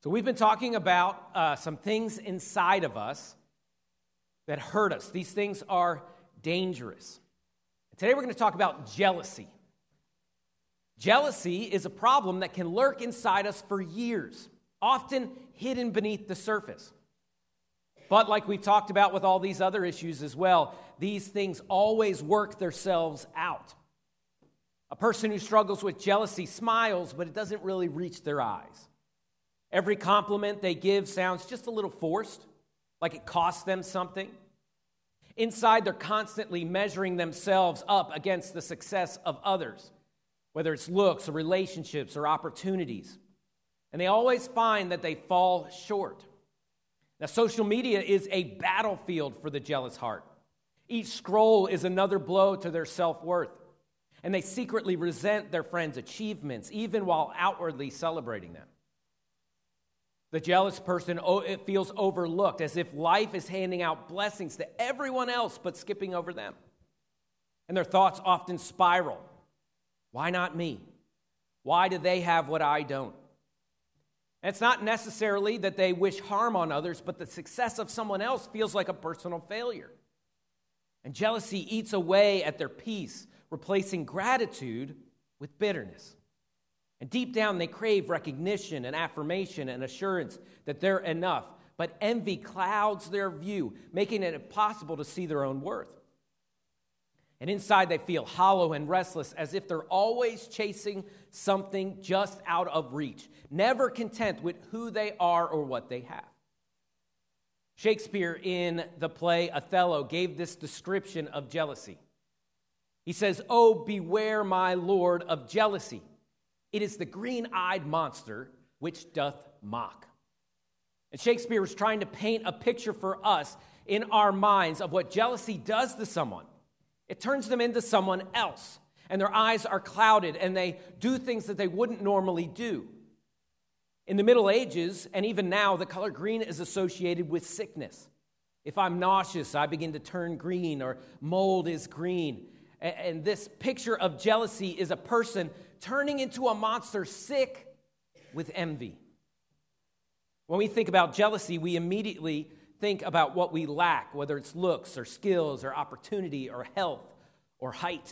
So we've been talking about some things inside of us that hurt us. These things are dangerous. Today we're going to talk about jealousy. Jealousy is a problem that can lurk inside us for years, often hidden beneath the surface. But like we've talked about with all these other issues as well, these things always work themselves out. A person who struggles with jealousy smiles, but it doesn't really reach their eyes. Every compliment they give sounds just a little forced, like it costs them something. Inside, they're constantly measuring themselves up against the success of others, whether it's looks or relationships or opportunities. And they always find that they fall short. Now, social media is a battlefield for the jealous heart. Each scroll is another blow to their self-worth. And they secretly resent their friends' achievements, even while outwardly celebrating them. The jealous person it feels overlooked, as if life is handing out blessings to everyone else but skipping over them. And their thoughts often spiral. Why not me? Why do they have what I don't? And it's not necessarily that they wish harm on others, but the success of someone else feels like a personal failure. And jealousy eats away at their peace, replacing gratitude with bitterness. And deep down, they crave recognition and affirmation and assurance that they're enough. But envy clouds their view, making it impossible to see their own worth. And inside, they feel hollow and restless, as if they're always chasing something just out of reach, never content with who they are or what they have. Shakespeare, in the play Othello, gave this description of jealousy. He says, "Oh, beware, my lord, of jealousy. It is the green-eyed monster which doth mock." And Shakespeare was trying to paint a picture for us in our minds of what jealousy does to someone. It turns them into someone else, and their eyes are clouded, and they do things that they wouldn't normally do. In the Middle Ages, and even now, the color green is associated with sickness. If I'm nauseous, I begin to turn green, or mold is green. And this picture of jealousy is a person turning into a monster sick with envy. When we think about jealousy, we immediately think about what we lack, whether it's looks or skills or opportunity or health or height.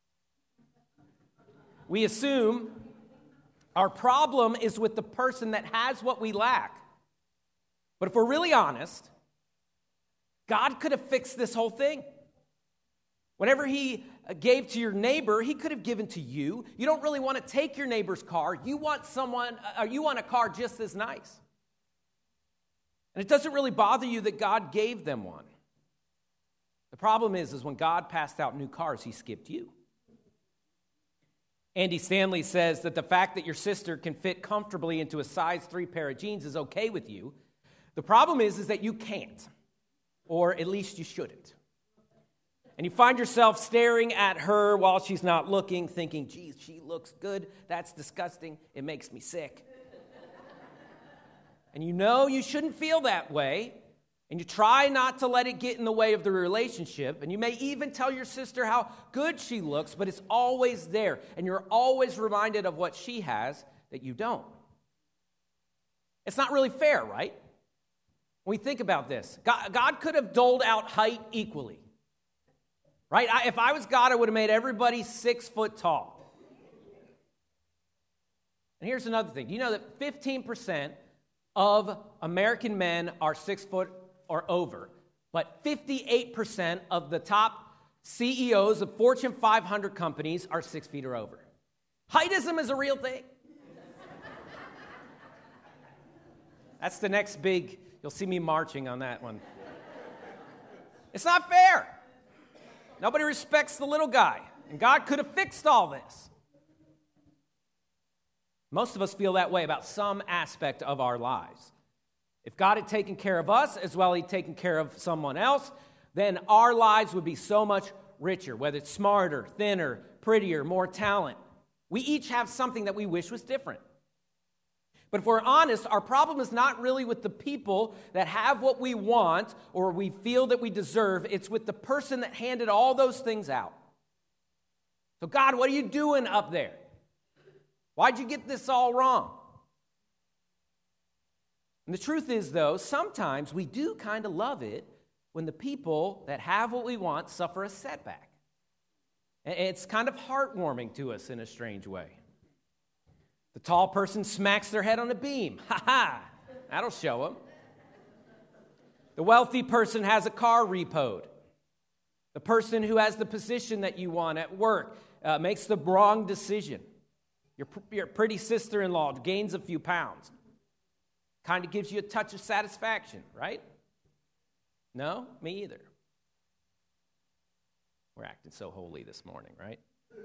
We assume our problem is with the person that has what we lack. But if we're really honest, God could have fixed this whole thing. Whenever he gave to your neighbor, he could have given to you. You don't really want to take your neighbor's car. You want a car just as nice. And it doesn't really bother you that God gave them one. The problem is when God passed out new cars, he skipped you. Andy Stanley says that the fact that your sister can fit comfortably into a size 3 pair of jeans is okay with you. The problem is that you can't, or at least you shouldn't. And you find yourself staring at her while she's not looking, thinking, geez, she looks good. That's disgusting. It makes me sick. And you know you shouldn't feel that way, and you try not to let it get in the way of the relationship, and you may even tell your sister how good she looks, but it's always there, and you're always reminded of what she has that you don't. It's not really fair, right? When we think about this, God could have doled out height equally. Right? If I was God, I would have made everybody 6 foot tall. And here's another thing. Do you know that 15% of American men are 6 foot or over, but 58% of the top CEOs of Fortune 500 companies are 6 feet or over? Heightism is a real thing. That's the next big, you'll see me marching on that one. It's not fair. Nobody respects the little guy, and God could have fixed all this. Most of us feel that way about some aspect of our lives. If God had taken care of us as well as he'd taken care of someone else, then our lives would be so much richer, whether it's smarter, thinner, prettier, more talent. We each have something that we wish was different. But if we're honest, our problem is not really with the people that have what we want or we feel that we deserve. It's with the person that handed all those things out. So God, what are you doing up there? Why'd you get this all wrong? And the truth is, though, sometimes we do kind of love it when the people that have what we want suffer a setback. It's kind of heartwarming to us in a strange way. The tall person smacks their head on a beam. Ha ha! That'll show them. The wealthy person has a car repoed. The person who has the position that you want at work makes the wrong decision. Your pretty sister-in-law gains a few pounds. Kind of gives you a touch of satisfaction, right? No? Me either. We're acting so holy this morning, right?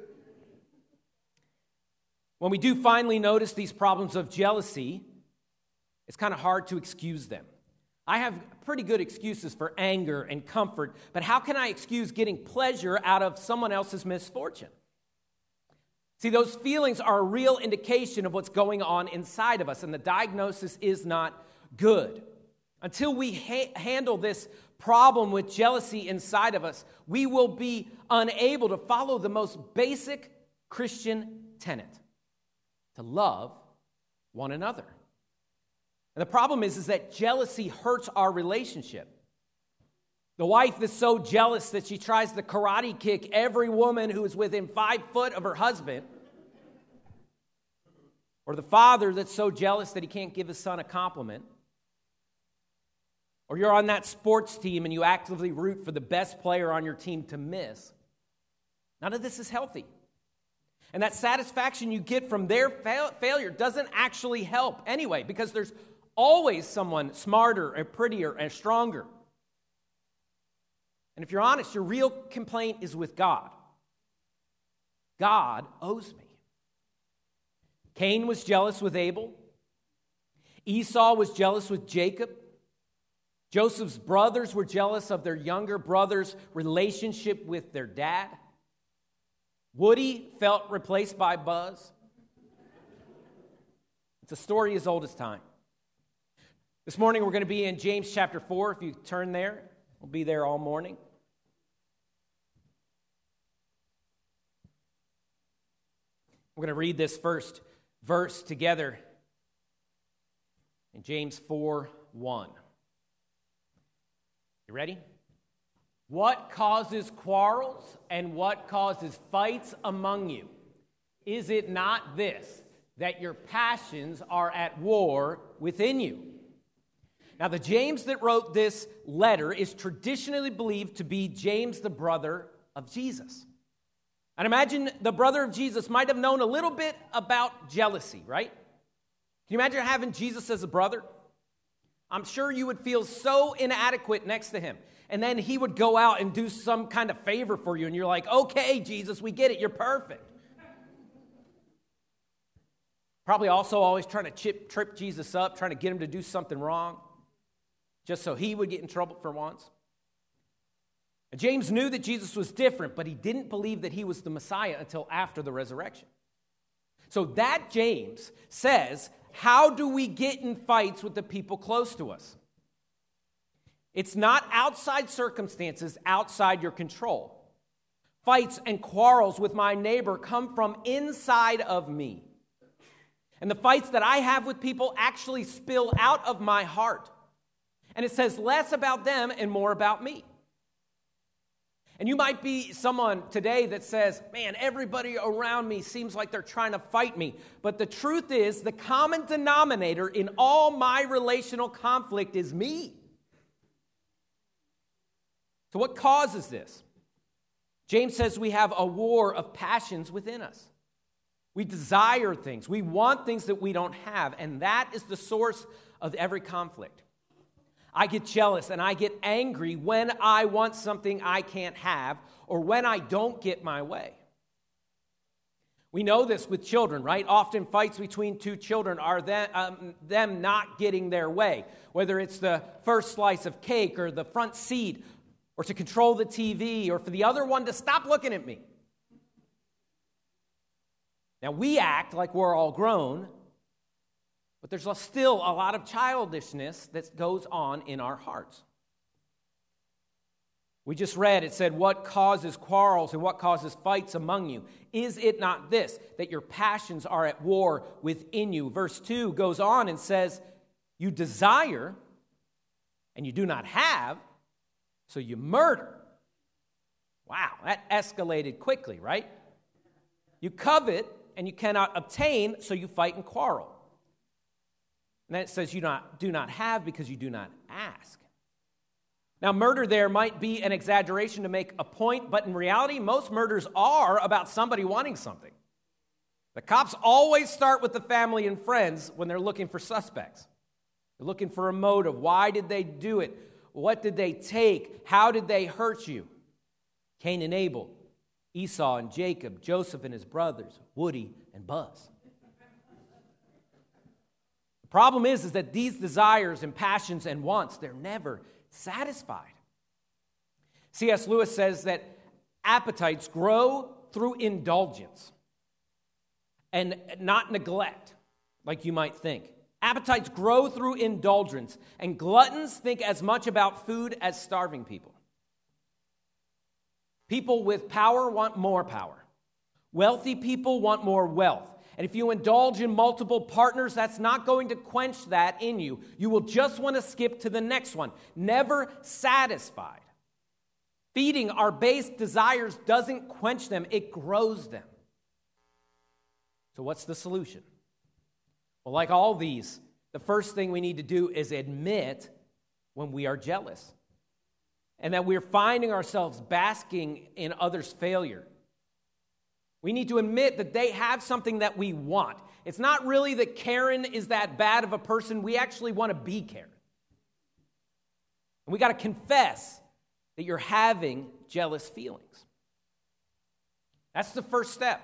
When we do finally notice these problems of jealousy, it's kind of hard to excuse them. I have pretty good excuses for anger and comfort, but how can I excuse getting pleasure out of someone else's misfortune? See, those feelings are a real indication of what's going on inside of us, and the diagnosis is not good. Until we handle this problem with jealousy inside of us, we will be unable to follow the most basic Christian tenet, to love one another. And the problem is that jealousy hurts our relationship. The wife is so jealous that she tries to karate kick every woman who is within 5 foot of her husband. Or the father that's so jealous that he can't give his son a compliment. Or you're on that sports team and you actively root for the best player on your team to miss. None of this is healthy. And that satisfaction you get from their failure doesn't actually help anyway, because there's always someone smarter and prettier and stronger. And if you're honest, your real complaint is with God. God owes me. Cain was jealous with Abel. Esau was jealous with Jacob. Joseph's brothers were jealous of their younger brother's relationship with their dad. Woody felt replaced by Buzz. It's a story as old as time. This morning we're going to be in James chapter 4. If you turn there, we'll be there all morning. We're going to read this first verse together in James 4:1. You ready? What causes quarrels and what causes fights among you? Is it not this, that your passions are at war within you? Now, the James that wrote this letter is traditionally believed to be James, the brother of Jesus. And imagine the brother of Jesus might have known a little bit about jealousy, right? Can you imagine having Jesus as a brother? I'm sure you would feel so inadequate next to him. And then he would go out and do some kind of favor for you, and you're like, okay, Jesus, we get it, you're perfect. Probably also always trying to trip Jesus up, trying to get him to do something wrong, just so he would get in trouble for once. And James knew that Jesus was different, but he didn't believe that he was the Messiah until after the resurrection. So that James says, how do we get in fights with the people close to us? It's not outside circumstances outside your control. Fights and quarrels with my neighbor come from inside of me. And the fights that I have with people actually spill out of my heart. And it says less about them and more about me. And you might be someone today that says, man, everybody around me seems like they're trying to fight me. But the truth is, the common denominator in all my relational conflict is me. So what causes this? James says we have a war of passions within us. We desire things. We want things that we don't have. And that is the source of every conflict. I get jealous and I get angry when I want something I can't have or when I don't get my way. We know this with children, right? Often fights between two children are them not getting their way, whether it's the first slice of cake or the front seat or to control the TV or for the other one to stop looking at me. Now, we act like we're all grown, but there's still a lot of childishness that goes on in our hearts. We just read, it said, what causes quarrels and what causes fights among you? Is it not this, that your passions are at war within you? Verse 2 goes on and says, You desire, and you do not have, so you murder. Wow, that escalated quickly, right? You covet, and you cannot obtain, so you fight and quarrel. And then it says you do not have because you do not ask. Now, murder there might be an exaggeration to make a point, but in reality, most murders are about somebody wanting something. The cops always start with the family and friends when they're looking for suspects. They're looking for a motive. Why did they do it? What did they take? How did they hurt you? Cain and Abel, Esau and Jacob, Joseph and his brothers, Woody and Buzz. The problem is that these desires and passions and wants, they're never satisfied. C.S. Lewis says that appetites grow through indulgence and not neglect, like you might think. Appetites grow through indulgence, and gluttons think as much about food as starving people. People with power want more power. Wealthy people want more wealth. And if you indulge in multiple partners, that's not going to quench that in you. You will just want to skip to the next one, never satisfied. Feeding our base desires doesn't quench them, it grows them. So what's the solution? Well, like all these, the first thing we need to do is admit when we are jealous and that we're finding ourselves basking in others' failure. We need to admit that they have something that we want. It's not really that Karen is that bad of a person. We actually want to be Karen. And we got to confess that you're having jealous feelings. That's the first step.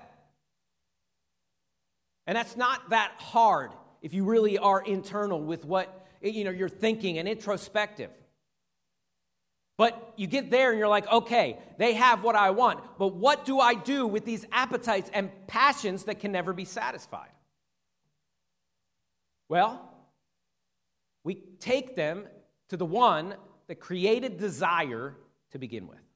And that's not that hard if you really are internal with what you're thinking and introspective. But you get there and you're like, okay, they have what I want, but what do I do with these appetites and passions that can never be satisfied? Well, we take them to the one that created desire to begin with.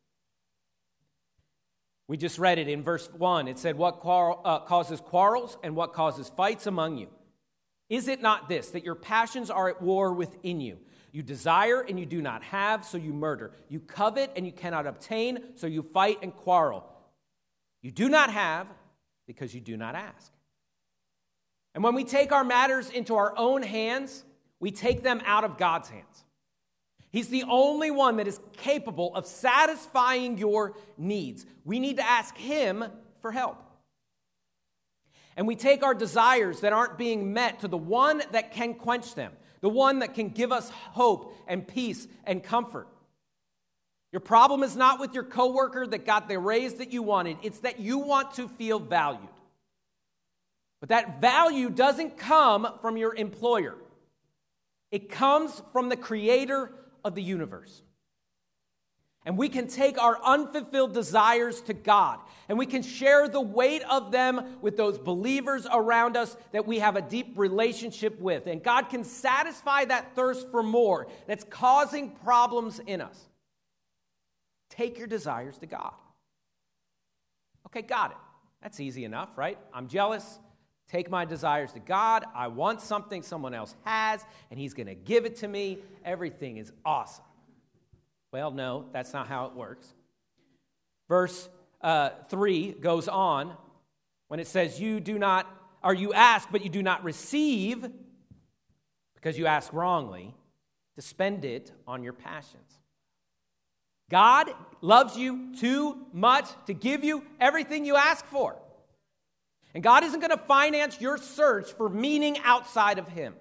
We just read it in verse 1. It said, what causes quarrels and what causes fights among you? Is it not this, that your passions are at war within you? You desire and you do not have, so you murder. You covet and you cannot obtain, so you fight and quarrel. You do not have because you do not ask. And when we take our matters into our own hands, we take them out of God's hands. He's the only one that is capable of satisfying your needs. We need to ask Him for help. And we take our desires that aren't being met to the one that can quench them, the one that can give us hope and peace and comfort. Your problem is not with your coworker that got the raise that you wanted. It's that you want to feel valued. But that value doesn't come from your employer. It comes from the creator of the universe. And we can take our unfulfilled desires to God, and we can share the weight of them with those believers around us that we have a deep relationship with. And God can satisfy that thirst for more that's causing problems in us. Take your desires to God. Okay, got it. That's easy enough, right? I'm jealous. Take my desires to God. I want something someone else has, and He's going to give it to me. Everything is awesome. Well, no, that's not how it works. Verse 3 goes on when it says, you ask, but you do not receive, because you ask wrongly, to spend it on your passions. God loves you too much to give you everything you ask for. And God isn't going to finance your search for meaning outside of Him.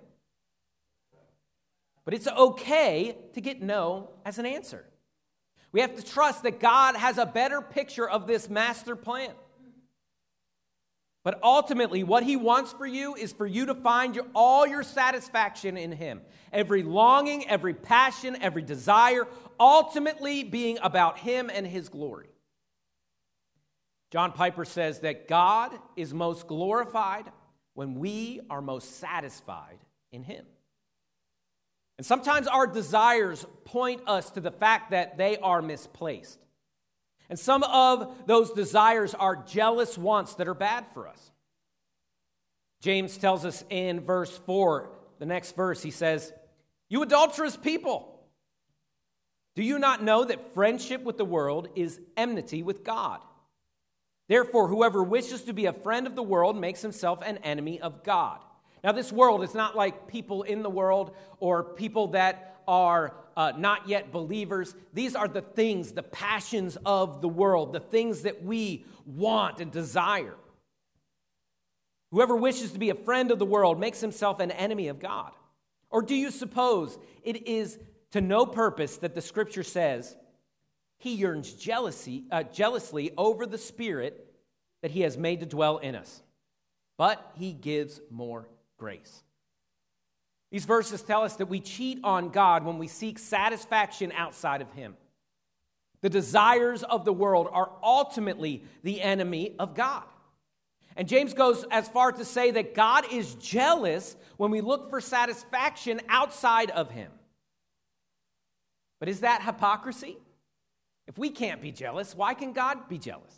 But it's okay to get no as an answer. We have to trust that God has a better picture of this master plan. But ultimately, what He wants for you is for you to find all your satisfaction in Him. Every longing, every passion, every desire, ultimately being about Him and His glory. John Piper says that God is most glorified when we are most satisfied in Him. And sometimes our desires point us to the fact that they are misplaced. And some of those desires are jealous wants that are bad for us. James tells us in verse 4 the next verse, he says, "You adulterous people, do you not know that friendship with the world is enmity with God? Therefore, whoever wishes to be a friend of the world makes himself an enemy of God." Now, this world is not like people in the world or people that are not yet believers. These are the things, the passions of the world, the things that we want and desire. Whoever wishes to be a friend of the world makes himself an enemy of God. Or do you suppose it is to no purpose that the Scripture says he yearns jealously over the Spirit that he has made to dwell in us, but he gives more grace? These verses tell us that we cheat on God when we seek satisfaction outside of him. The desires of the world are ultimately the enemy of God. And James goes as far to say that God is jealous when we look for satisfaction outside of him. But is that hypocrisy? If we can't be jealous, why can God be jealous?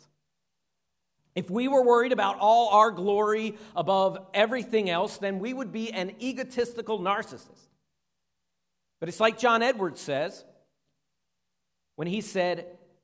If we were worried about all our glory above everything else, then we would be an egotistical narcissist. But it's like John Edwards says when he said,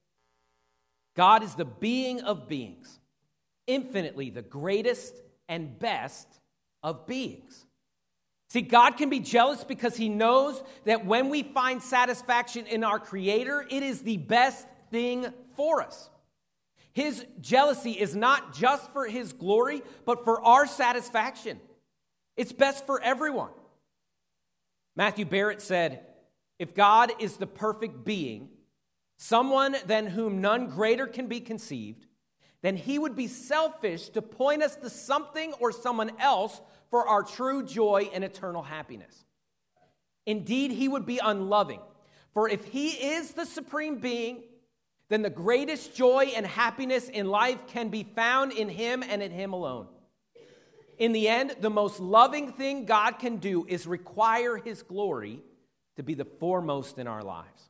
God is the being of beings, infinitely the greatest and best of beings. See, God can be jealous because he knows that when we find satisfaction in our Creator, it is the best thing for us. His jealousy is not just for his glory, but for our satisfaction. It's best for everyone. Matthew Barrett said, "If God is the perfect being, someone than whom none greater can be conceived, then he would be selfish to point us to something or someone else for our true joy and eternal happiness. Indeed, he would be unloving. For if he is the supreme being, then the greatest joy and happiness in life can be found in him and in him alone. In the end, the most loving thing God can do is require his glory to be the foremost in our lives."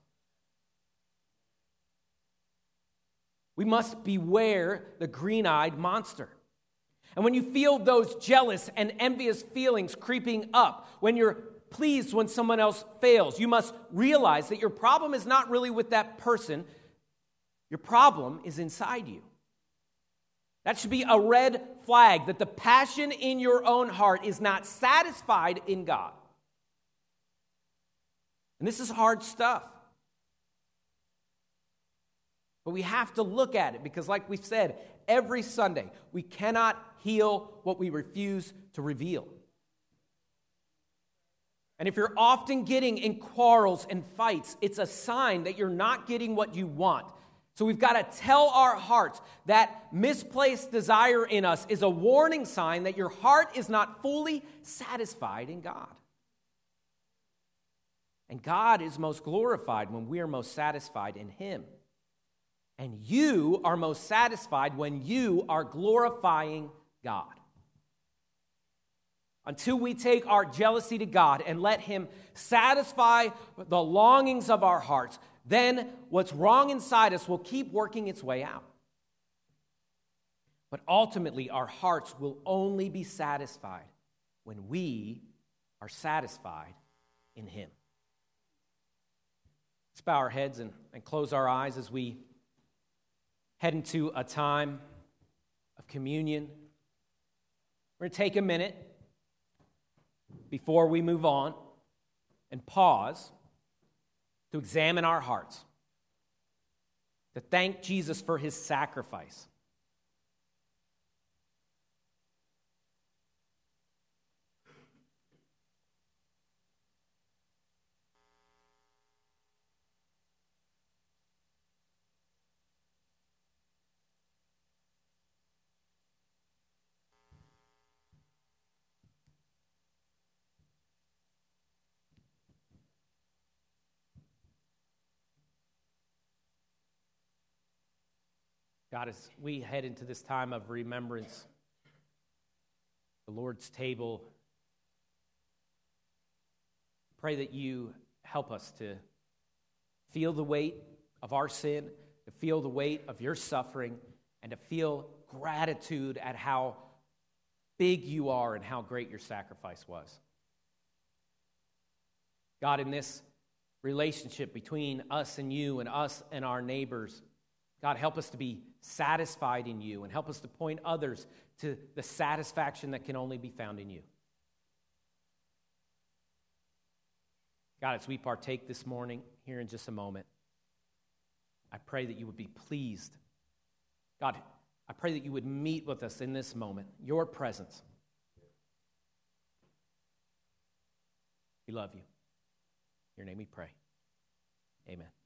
We must beware the green-eyed monster. And when you feel those jealous and envious feelings creeping up, when you're pleased when someone else fails, you must realize that your problem is not really with that person. Your problem is inside you. That should be a red flag that the passion in your own heart is not satisfied in God. And this is hard stuff. But we have to look at it because, like we've said, every Sunday, we cannot heal what we refuse to reveal. And if you're often getting in quarrels and fights, it's a sign that you're not getting what you want. So we've got to tell our hearts that misplaced desire in us is a warning sign that your heart is not fully satisfied in God. And God is most glorified when we are most satisfied in him. And you are most satisfied when you are glorifying God. Until we take our jealousy to God and let him satisfy the longings of our hearts, then what's wrong inside us will keep working its way out. But ultimately, our hearts will only be satisfied when we are satisfied in him. Let's bow our heads and close our eyes as we head into a time of communion. We're going to take a minute before we move on and pause to examine our hearts, to thank Jesus for his sacrifice. God, as we head into this time of remembrance, the Lord's table, pray that you help us to feel the weight of our sin, to feel the weight of your suffering, and to feel gratitude at how big you are and how great your sacrifice was. God, in this relationship between us and you and us and our neighbors, God, help us to be satisfied in you and help us to point others to the satisfaction that can only be found in you. God, as we partake this morning, here in just a moment, I pray that you would be pleased. God, I pray that you would meet with us in this moment, your presence. We love you. In your name we pray. Amen.